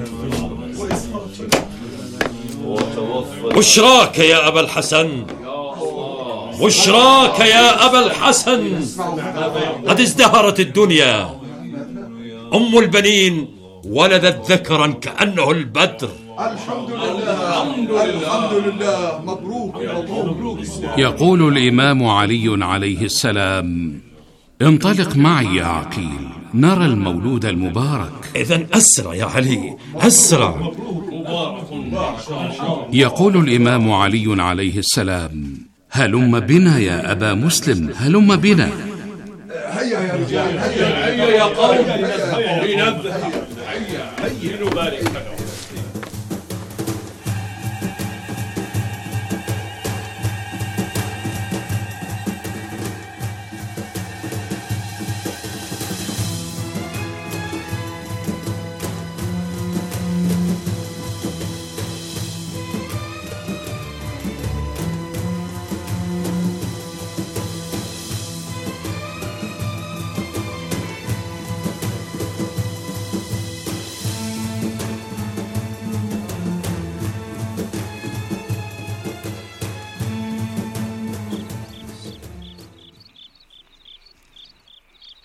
بشراك يا أبا الحسن، بشراك يا أبا الحسن، قد ازدهرت الدنيا، أم البنين ولدت ذكرا كأنه البدر. الحمد لله، الحمد لله، مبروك مبروك. يقول الإمام علي عليه السلام: انطلق معي يا عقيل، نرى المولود المبارك. إذن أسرع يا علي، أسرع. يقول الإمام علي عليه السلام: هلم بنا يا أبا مسلم، هلم بنا. هيا يا رجال، هيا يا قوم، لنذهب، هيا نبارك.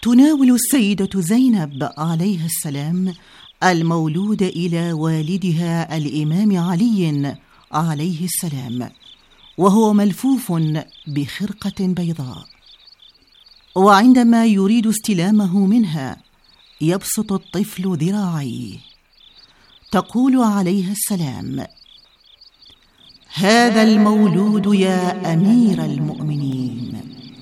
تناول السيدة زينب عليه السلام المولود إلى والدها الإمام علي عليه السلام وهو ملفوف بخرقة بيضاء، وعندما يريد استلامه منها يبسط الطفل ذراعيه. تقول عليه السلام: هذا المولود يا أمير المؤمنين.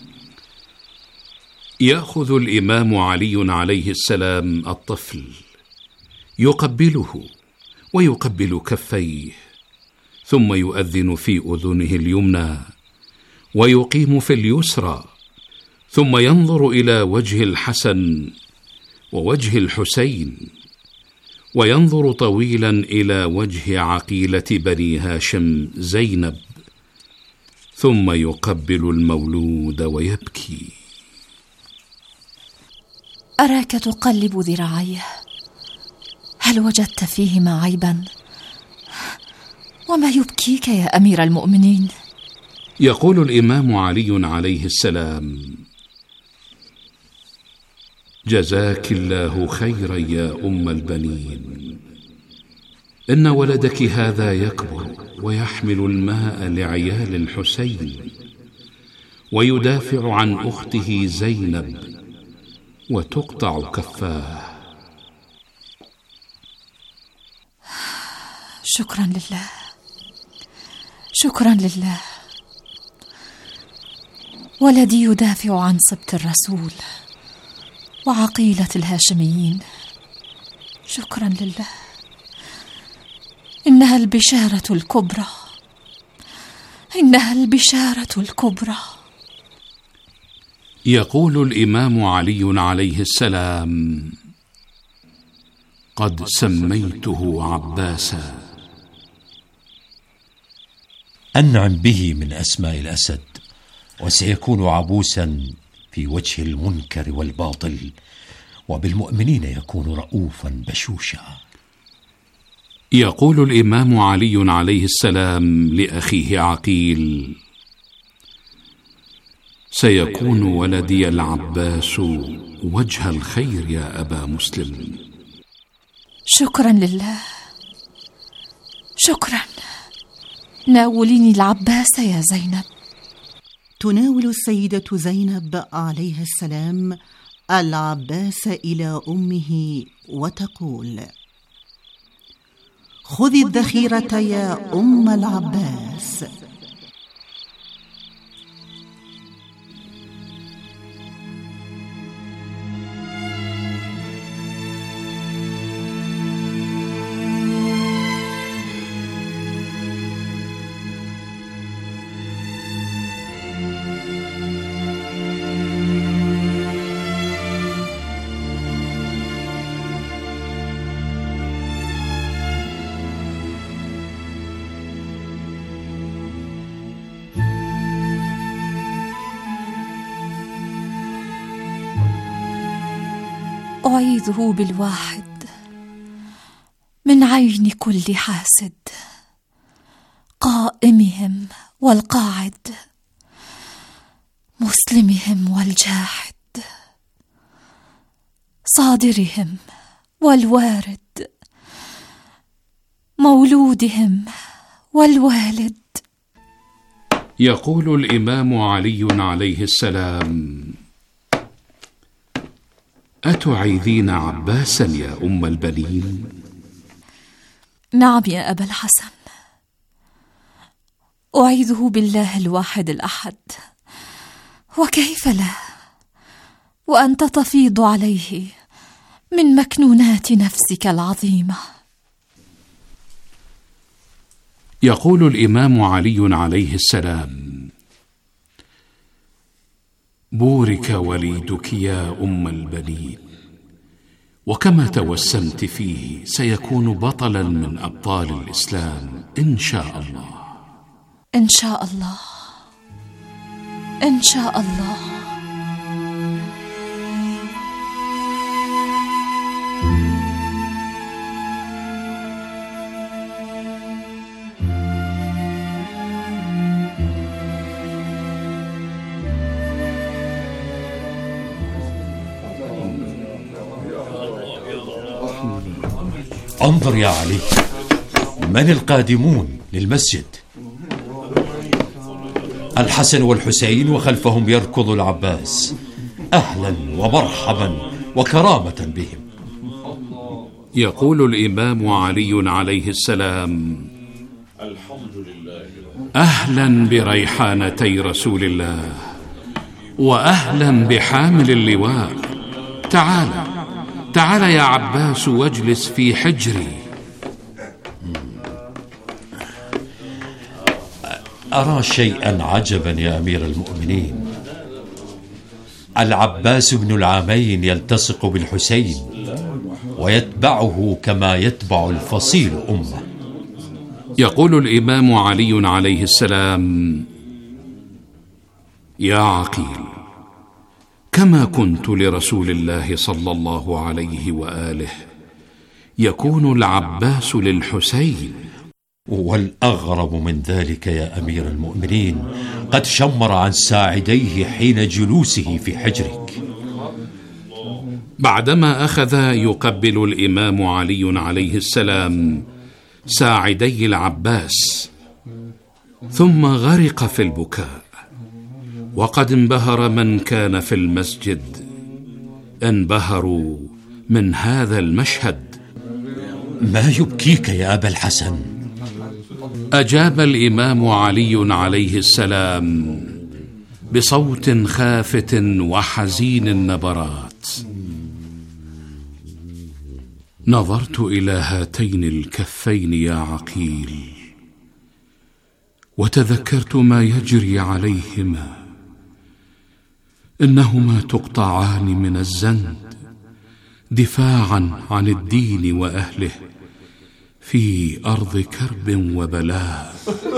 يأخذ الإمام علي عليه السلام الطفل يقبله ويقبل كفيه، ثم يؤذن في أذنه اليمنى ويقيم في اليسرى، ثم ينظر إلى وجه الحسن ووجه الحسين، وينظر طويلا إلى وجه عقيلة بني هاشم زينب، ثم يقبل المولود ويبكي. أراك تقلب ذراعيه، هل وجدت فيهما عيبا؟ وما يبكيك يا أمير المؤمنين؟ يقول الإمام علي عليه السلام: جزاك الله خيرا يا أم البنين، إن ولدك هذا يكبر ويحمل الماء لعيال الحسين، ويدافع عن أخته زينب، وتقطع كفاه. شكرا لله، شكرا لله. ولدي يدافع عن سبط الرسول وعقيلة الهاشميين. شكرا لله، إنها البشارة الكبرى، إنها البشارة الكبرى. يقول الإمام علي عليه السلام: قد سميته عباسا. أنعم به من أسماء الأسد، وسيكون عبوسا في وجه المنكر والباطل، وبالمؤمنين يكون رؤوفا بشوشا. يقول الإمام علي عليه السلام لأخيه عقيل: سيكون ولدي العباس وجه الخير يا أبا مسلم. شكرا لله، شكرا. ناوليني العباس يا زينب. تناول السيدة زينب عليه السلام العباس إلى أمه وتقول: خذي الذخيرة يا أم العباس. أعيذه بالواحد من عين كل حاسد، قائمهم والقاعد، مسلمهم والجاحد، صادرهم والوارد، مولودهم والوالد. يقول الإمام علي عليه السلام: أتعيذين عباسا يا أم البنين؟ نعم يا أبا الحسن، أعيذه بالله الواحد الأحد، وكيف لا وأنت تفيض عليه من مكنونات نفسك العظيمة. يقول الإمام علي عليه السلام: بورك وليدك يا أم البنين، وكما توسمت فيه سيكون بطلا من أبطال الإسلام إن شاء الله. إن شاء الله، إن شاء الله. انظر يا علي، من القادمون للمسجد؟ الحسن والحسين وخلفهم يركض العباس. أهلا ومرحبا وكرامة بهم. يقول الإمام علي عليه السلام: أهلا بريحانتي رسول الله، وأهلا بحامل اللواء. تعال يا عباس واجلس في حجري. أرى شيئا عجبا يا أمير المؤمنين. العباس بن العامين يلتصق بالحسين ويتبعه كما يتبع الفصيل أمه. يقول الإمام علي عليه السلام: يا عقيل، كما كنت لرسول الله صلى الله عليه وآله يكون العباس للحسين. والأغرب من ذلك يا أمير المؤمنين، قد شمر عن ساعديه حين جلوسه في حجرك. بعدما أخذ يقبل الإمام علي عليه السلام ساعدي العباس، ثم غرق في البكاء، وقد انبهر من كان في المسجد، انبهروا من هذا المشهد. ما يبكيك يا أبا الحسن؟ أجاب الإمام علي عليه السلام بصوت خافت وحزين النبرات: نظرت إلى هاتين الكفين يا عقيل، وتذكرت ما يجري عليهما، إنهما تقطعان من الزند دفاعا عن الدين وأهله في أرض كرب وبلاء.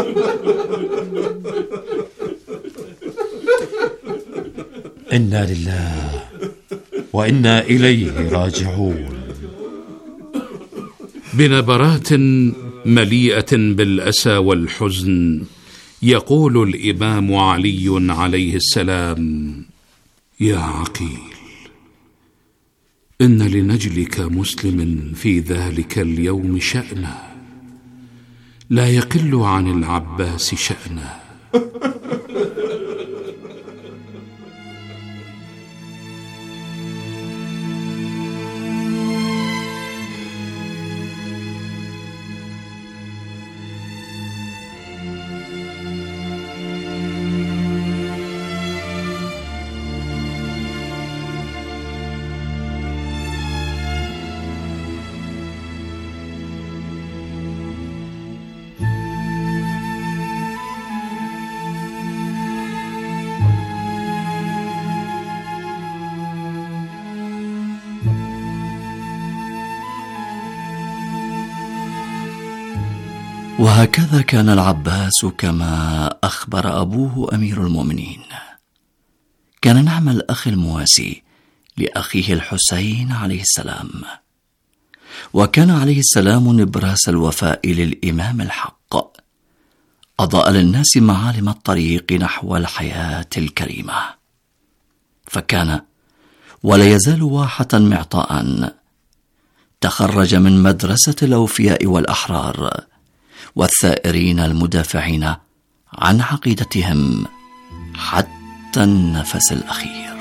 إنا لله وإنا إليه راجعون. بنبرات مليئة بالأسى والحزن يقول الإمام علي عليه السلام: يا عقيل، إن لنجلك مسلم في ذلك اليوم شأنا لا يقل عن العباس شأنا. وهكذا كان العباس كما أخبر أبوه أمير المؤمنين. كان نعم الأخ المواسي لأخيه الحسين عليه السلام، وكان عليه السلام نبراس الوفاء للإمام الحق، أضاء للناس معالم الطريق نحو الحياة الكريمة، فكان ولا يزال واحة معطاء تخرج من مدرسة الأوفياء والأحرار والثائرين المدافعين عن عقيدتهم حتى النفس الأخير.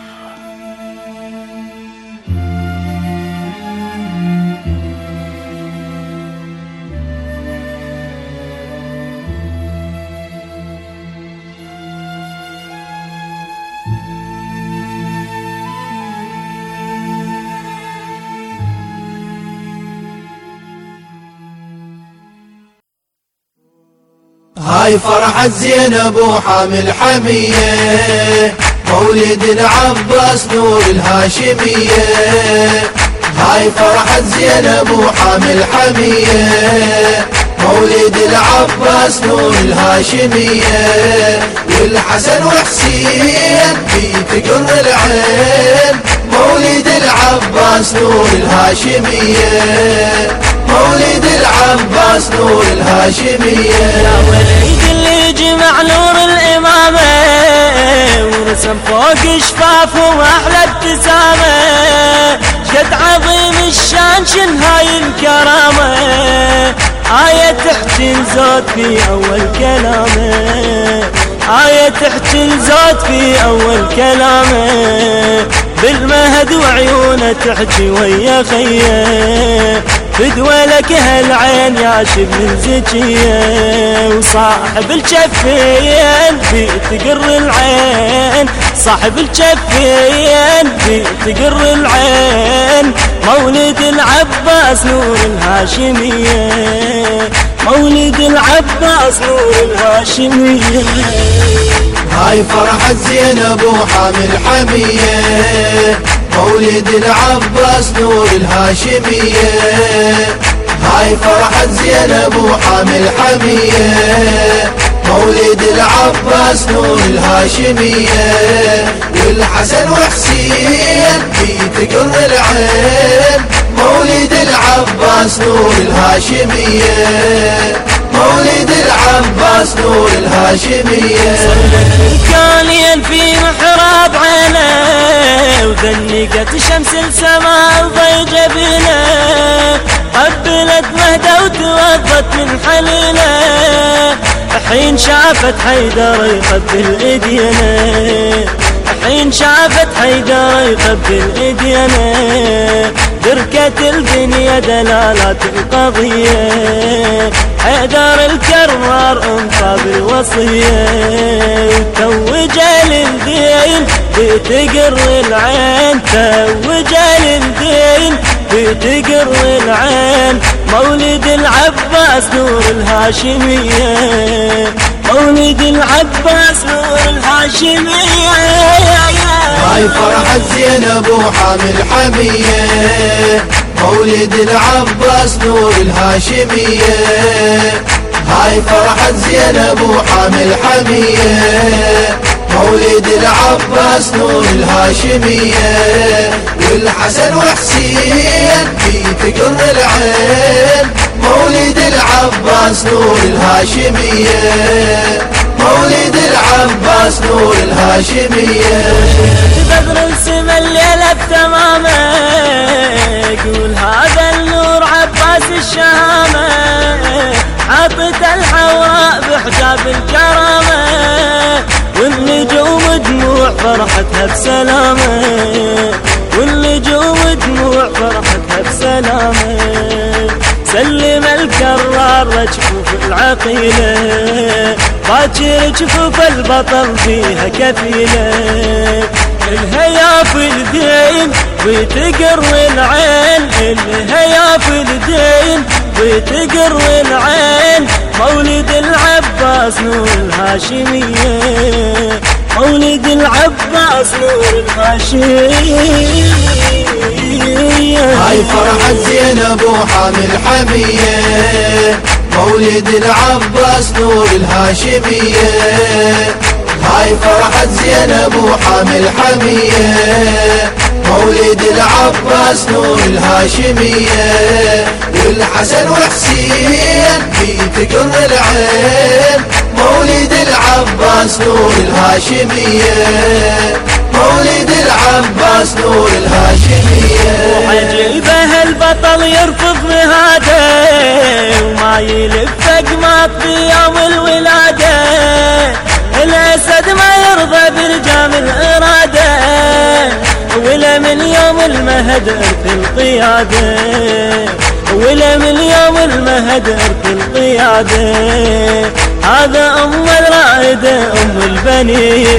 هاي فرحة زينب وحامل حمية، مولد العباس نور الهاشمية. هاي فرحة زينب وحامل حمية، مولد العباس نور الهاشمية. والحسن وحسين في تقر العين، مولد العباس نور الهاشمية، مولد العباس نور الهاشمية. يا وليد اللي جمع نور الإمامة بسم فوق شفافهم أحلى ابتسامة، شد عظيم الشان شن هاي الكرامة، آية تحكي الزود في أول كلامه، آية تحكي الزود في أول كلامه، بالمهد وعيونه تحكي ويا خيه، فدوى لك هالعين يا شبل زكية، وصاحب الجفين بتقر العين، صاحب الجفين بتقر العين، مولد العباس نور الهاشمية، مولد العباس نور الهاشمية. هاي فرحة زينب وحامل حمية، مولد العباس نور الهاشمية، هاي فرحة زينب وحامل حمية، مولد العباس نور الهاشمية، والحسن وحسين في تقر العين، مولد العباس نور الهاشمية، مولد العباس نور الهاشمية. كان في محراب عينه، وذنقت شمس السماء ضي جبينه، قبلت مهده وتوضت من حليله، حين شافت حيدر يقبل ايدينا، حين شافت حيدر يقبل ايدينا، دركت الدنيا دلالات القضية، حيدر الكرار انطى بالوصية، توج للدين بتقر العين، توج للدين بتقر العين، مولد العباس نور الهاشمية، مولد العباس نور الهاشمية. هاي فرحة زينب وحامل حمية، مولد العباس نور الهاشمية، هاي فرحة زينب وحامل حمية، مولد العباس نور الهاشمية، والحسن وحسين في تقر العين، مولد العباس نور الهاشمية، مولد العباس نور الهاشمية. بدر السما الليلة بتمامه، قول هذا النور عباس الشهامة، حاطت الحوراء بحجاب الكرامة، والنجوم دموع فرحتها بسلامة، والنجوم دموع فرحتها بسلامة، سلم الكرار لجفوف العقيلة، باكر جفوف البطل فيها كفيلة، الهيا في الدين وتقر العين، الهيا في الدين وتقر العين، مولد العباس نور الهاشمية، مولد العباس نور الهاشمية. هاي فرحة زينب وحامل حمية، مولد العباس نور الهاشمية، هاي فرحة زينب وحامل حمية، مولد العباس نور الهاشمية، والحسن وحسين في تقر العين، مولد العباس نور الهاشمية، مولد العباس نور الهاشمية. وعجيبه البطل يرفض مهاده، وما يلف قماط بيوم الولادة، الأسد ما يرضى برجام الإرادة، ولا من يوم المهد أرث القيادة، ولا من يوم المهد أرث القيادة، هذا أم الرائدة أم البنين.